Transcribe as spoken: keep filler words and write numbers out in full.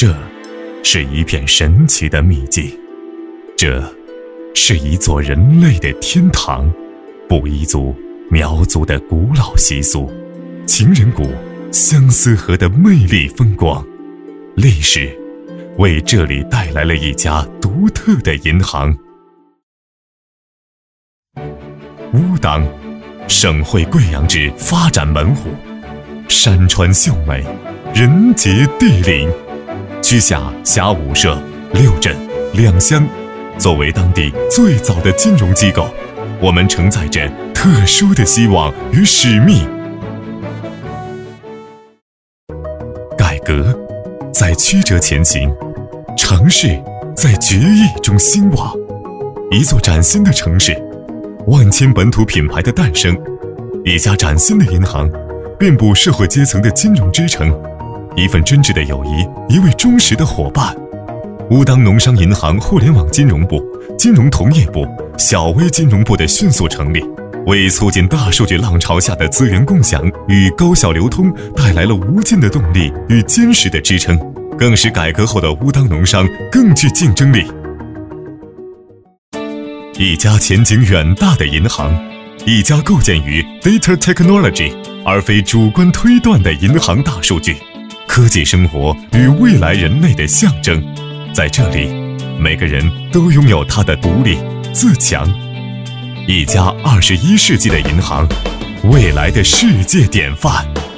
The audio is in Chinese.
这是一片神奇的秘境，这是一座人类的天堂，布依族、苗族的古老习俗，情人谷、相思河的魅力风光，历史为这里带来了一家独特的银行。乌当，省会贵阳之发展门户，山川秀美，人杰地灵，区辖辖五社、六镇、两乡。作为当地最早的金融机构，我们承载着特殊的希望与使命。改革在曲折前行，城市在决议中兴旺。一座崭新的城市，万千本土品牌的诞生，一家崭新的银行，遍布社会阶层的金融支撑，一份真挚的友谊，一位忠实的伙伴。乌当农商银行互联网金融部、金融同业部、小微金融部的迅速成立，为促进大数据浪潮下的资源共享与高效流通带来了无尽的动力与坚实的支撑，更使改革后的乌当农商更具竞争力。一家前景远大的银行，一家构建于 data technology 而非主观推断的银行大数据，科技生活与未来人类的象征。在这里，每个人都拥有他的独立自强。一家二十一世纪的银行，未来的世界典范。